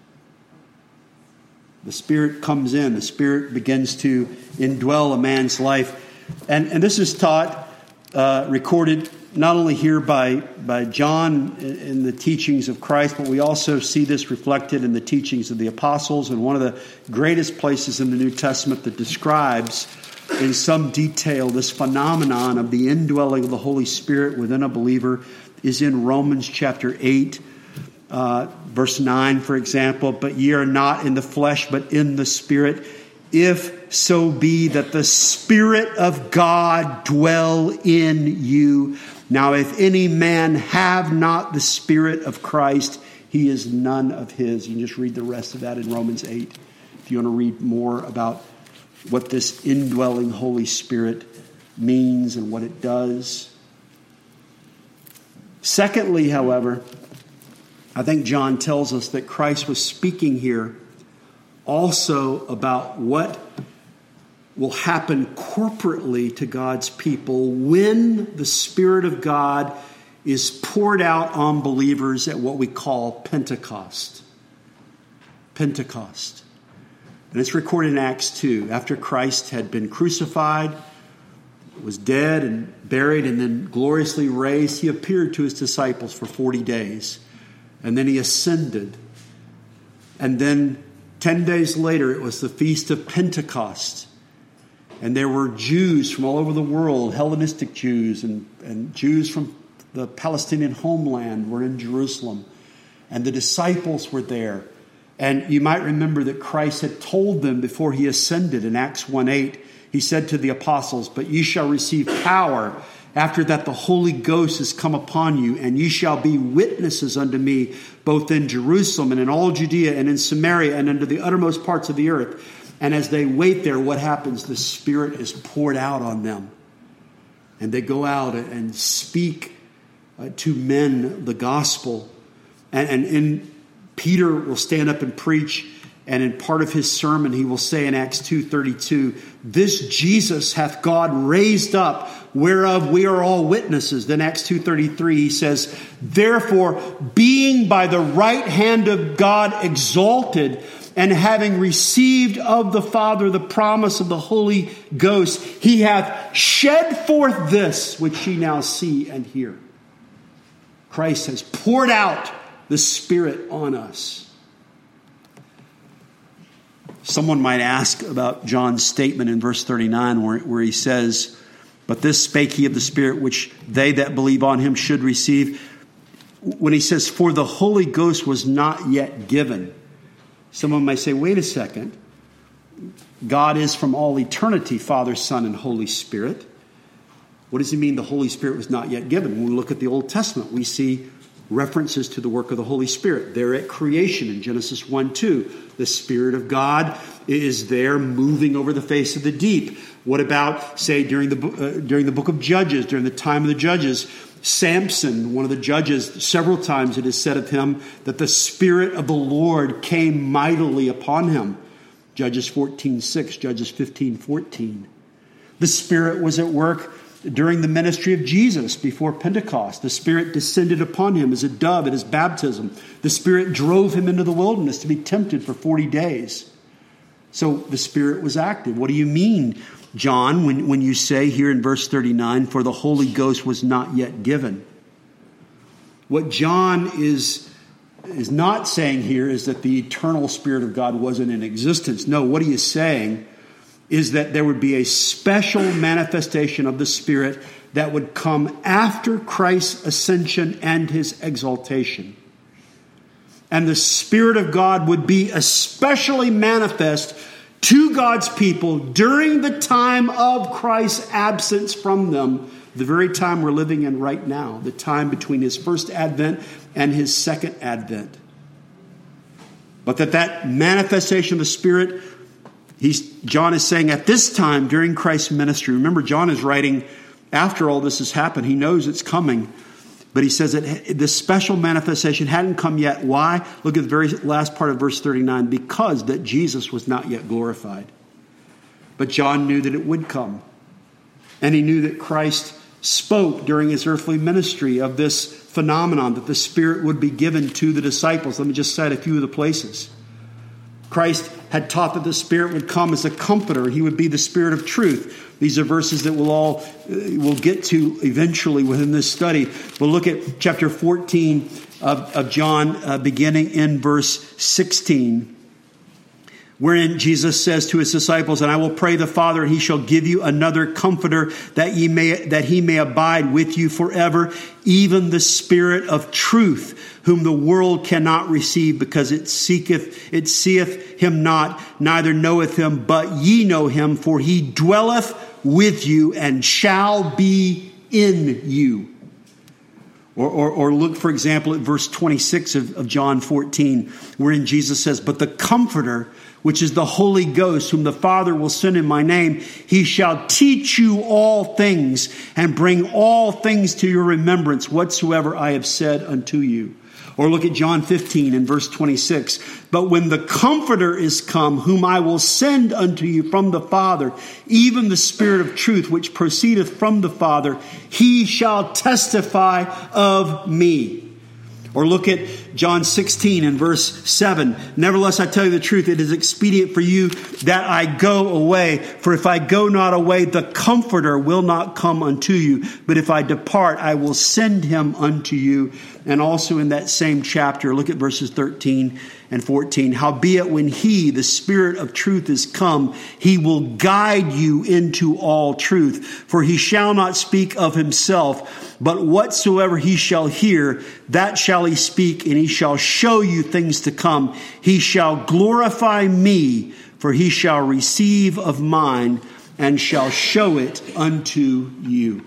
The Spirit comes in. The Spirit begins to indwell a man's life. And, and this is taught, uh, recorded not only here by, by John in the teachings of Christ, but we also see this reflected in the teachings of the apostles. And one of the greatest places in the New Testament that describes in some detail this phenomenon of the indwelling of the Holy Spirit within a believer is in Romans chapter eight, uh, verse nine, for example. But ye are not in the flesh, but in the Spirit, if so be that the Spirit of God dwell in you. Now, if any man have not the Spirit of Christ, he is none of his. You can just read the rest of that in Romans eight if you want to read more about what this indwelling Holy Spirit means and what it does. Secondly, however, I think John tells us that Christ was speaking here also about what will happen corporately to God's people when the Spirit of God is poured out on believers at what we call Pentecost. Pentecost. And it's recorded in Acts two. After Christ had been crucified, was dead and buried, and then gloriously raised, he appeared to his disciples for forty days. And then he ascended. And then ten days later, it was the Feast of Pentecost. And there were Jews from all over the world, Hellenistic Jews, and, and Jews from the Palestinian homeland were in Jerusalem. And the disciples were there. And you might remember that Christ had told them before he ascended in Acts one eight, he said to the apostles, "But ye shall receive power. After that the Holy Ghost has come upon you, and ye shall be witnesses unto me, both in Jerusalem and in all Judea and in Samaria and unto the uttermost parts of the earth." And as they wait there, what happens? The Spirit is poured out on them. And they go out and speak uh, to men the gospel. And, and in Peter will stand up and preach, and in part of his sermon he will say in Acts two thirty-two, "This Jesus hath God raised up, whereof we are all witnesses." Then Acts two thirty-three he says, "Therefore, being by the right hand of God exalted, And having received of the Father the promise of the Holy Ghost, he hath shed forth this which ye now see and hear. Christ has poured out the Spirit on us. Someone might ask about John's statement in verse thirty-nine where, where he says, but this spake he of the Spirit which they that believe on him should receive. When he says, for the Holy Ghost was not yet given. Someone may say, wait a second. God is from all eternity, Father, Son, and Holy Spirit. What does he mean the Holy Spirit was not yet given? When we look at the Old Testament, we see references to the work of the Holy Spirit. There at creation in Genesis one two, the Spirit of God is there moving over the face of the deep. What about, say, during the, uh, during the book of Judges, during the time of the Judges, Samson, one of the judges, several times it is said of him that the Spirit of the Lord came mightily upon him. Judges fourteen six, Judges fifteen fourteen. The Spirit was at work during the ministry of Jesus before Pentecost. The Spirit descended upon him as a dove at his baptism. The Spirit drove him into the wilderness to be tempted for forty days. So the Spirit was active. What do you mean, John, when, when you say here in verse thirty-nine, for the Holy Ghost was not yet given? What John is, is not saying here is that the eternal Spirit of God wasn't in existence. No, what he is saying is that there would be a special manifestation of the Spirit that would come after Christ's ascension and his exaltation. And the Spirit of God would be especially manifest to God's people during the time of Christ's absence from them, the very time we're living in right now, the time between his first advent and his second advent. But that that manifestation of the Spirit, he's, John is saying at this time during Christ's ministry, remember John is writing after all this has happened. He knows it's coming. But he says that this special manifestation hadn't come yet. Why? Look at the very last part of verse thirty-nine. Because that Jesus was not yet glorified. But John knew that it would come. And he knew that Christ spoke during his earthly ministry of this phenomenon, that the Spirit would be given to the disciples. Let me just cite a few of the places. Christ had taught that the Spirit would come as a comforter. He would be the Spirit of truth. These are verses that we'll all uh, we'll get to eventually within this study. We'll look at chapter fourteen of, of John, uh, beginning in verse sixteen, wherein Jesus says to his disciples, and I will pray the Father, and he shall give you another comforter, that ye may that he may abide with you forever, even the Spirit of truth, whom the world cannot receive, because it seeketh, it seeth him not, neither knoweth him, but ye know him, for he dwelleth with you and shall be in you. Or, or, or look, for example, at verse twenty-six of, of John fourteen, wherein Jesus says, but the Comforter, which is the Holy Ghost, whom the Father will send in my name, he shall teach you all things and bring all things to your remembrance, whatsoever I have said unto you. Or look at John fifteen and verse twenty-six. But when the Comforter is come, whom I will send unto you from the Father, even the Spirit of truth, which proceedeth from the Father, he shall testify of me. Or look at John sixteen and verse seven. Nevertheless, I tell you the truth, it is expedient for you that I go away. For if I go not away, the Comforter will not come unto you. But if I depart, I will send him unto you. And also in that same chapter, look at verses thirteen and fourteen. Howbeit when he, the Spirit of truth, is come, he will guide you into all truth. For he shall not speak of himself, but whatsoever he shall hear, that shall he speak, and he shall show you things to come. He shall glorify me, for he shall receive of mine, and shall show it unto you.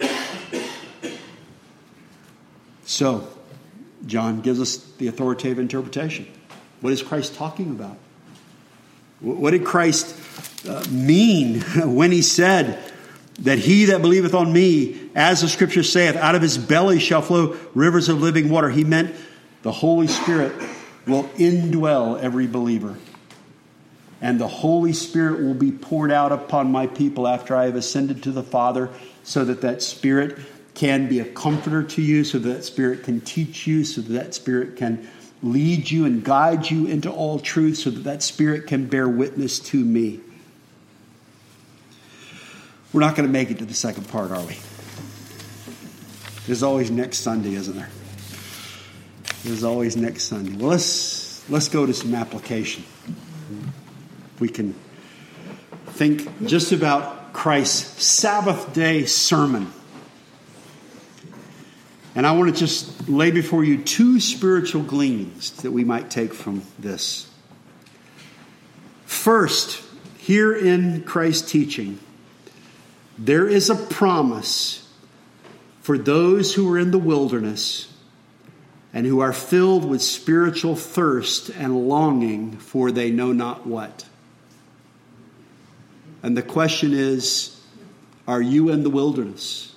So, John gives us the authoritative interpretation. What is Christ talking about? What did Christ uh, mean when he said that he that believeth on me, as the scripture saith, out of his belly shall flow rivers of living water? He meant the Holy Spirit will indwell every believer. And the Holy Spirit will be poured out upon my people after I have ascended to the Father, so that that Spirit can be a comforter to you, so that, that Spirit can teach you, so that, that Spirit can lead you and guide you into all truth so that that Spirit can bear witness to me. We're not going to make it to the second part, are we? There's always next Sunday, isn't there? There's always next Sunday. Well, let's let's go to some application. We can think just about Christ's Sabbath day sermon. And I want to just lay before you two spiritual gleanings that we might take from this. First, here in Christ's teaching, there is a promise for those who are in the wilderness and who are filled with spiritual thirst and longing for they know not what. And the question is, are you in the wilderness?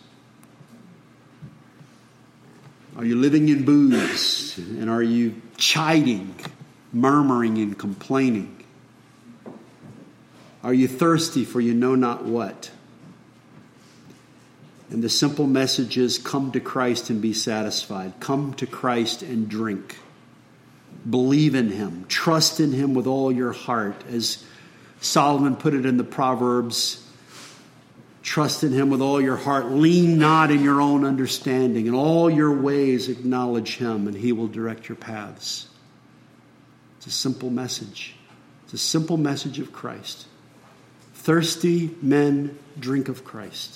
Are you living in booze? And are you chiding, murmuring, and complaining? Are you thirsty for you know not what? And the simple message is, come to Christ and be satisfied. Come to Christ and drink. Believe in Him. Trust in Him with all your heart. As Solomon put it in the Proverbs, trust in Him with all your heart. Lean not in your own understanding. In all your ways acknowledge Him, and He will direct your paths. It's a simple message. It's a simple message of Christ. Thirsty men, drink of Christ.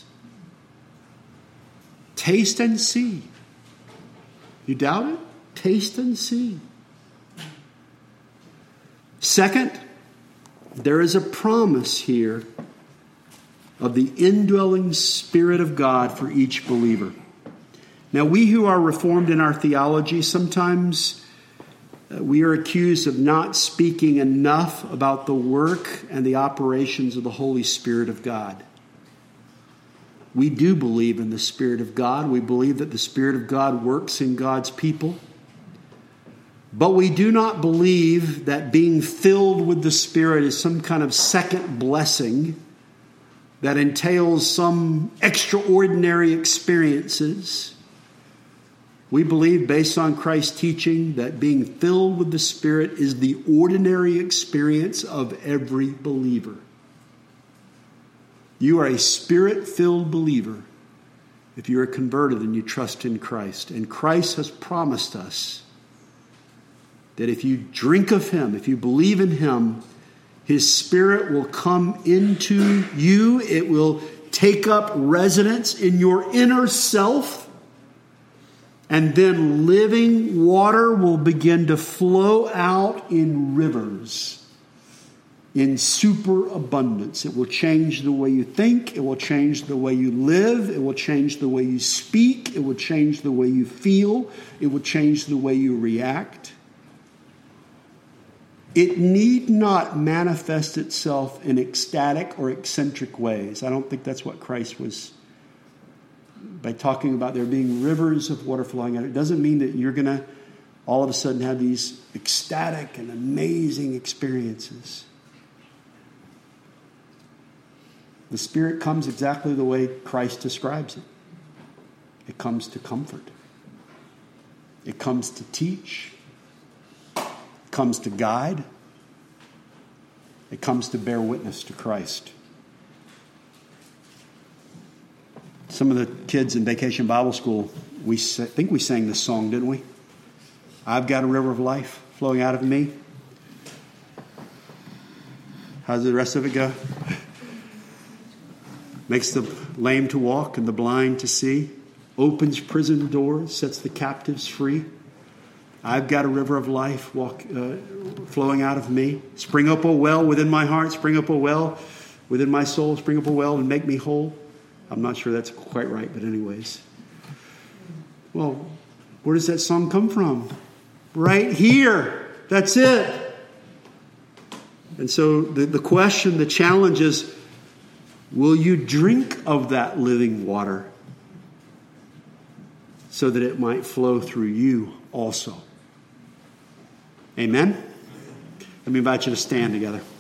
Taste and see. You doubt it? Taste and see. Second, there is a promise here of the indwelling Spirit of God for each believer. Now, we who are reformed in our theology, sometimes uh, we are accused of not speaking enough about the work and the operations of the Holy Spirit of God. We do believe in the Spirit of God. We believe that the Spirit of God works in God's people. But we do not believe that being filled with the Spirit is some kind of second blessing that entails some extraordinary experiences. We believe, based on Christ's teaching, that being filled with the Spirit is the ordinary experience of every believer. You are a Spirit-filled believer if you are converted and you trust in Christ. And Christ has promised us that if you drink of Him, if you believe in Him, His Spirit will come into you. It will take up residence in your inner self. And then living water will begin to flow out in rivers. In superabundance. It will change the way you think. It will change the way you live. It will change the way you speak. It will change the way you feel. It will change the way you react. It need not manifest itself in ecstatic or eccentric ways. I don't think that's what Christ was, by talking about there being rivers of water flowing out. It doesn't mean that you're going to all of a sudden have these ecstatic and amazing experiences. The Spirit comes exactly the way Christ describes it. It comes to comfort. It comes to teach. It comes to guide. It comes to bear witness to Christ. Some of the kids in Vacation Bible School, we I think we sang this song, didn't we? I've got a river of life flowing out of me. How does the rest of it go? Makes the lame to walk and the blind to see. Opens prison doors, sets the captives free. I've got a river of life walk, uh, flowing out of me. Spring up a well within my heart. Spring up a well within my soul. Spring up a well and make me whole. I'm not sure that's quite right, but anyways. Well, where does that song come from? Right here. That's it. And so the, the question, the challenge is, will you drink of that living water so that it might flow through you also? Amen? Let me invite you to stand together.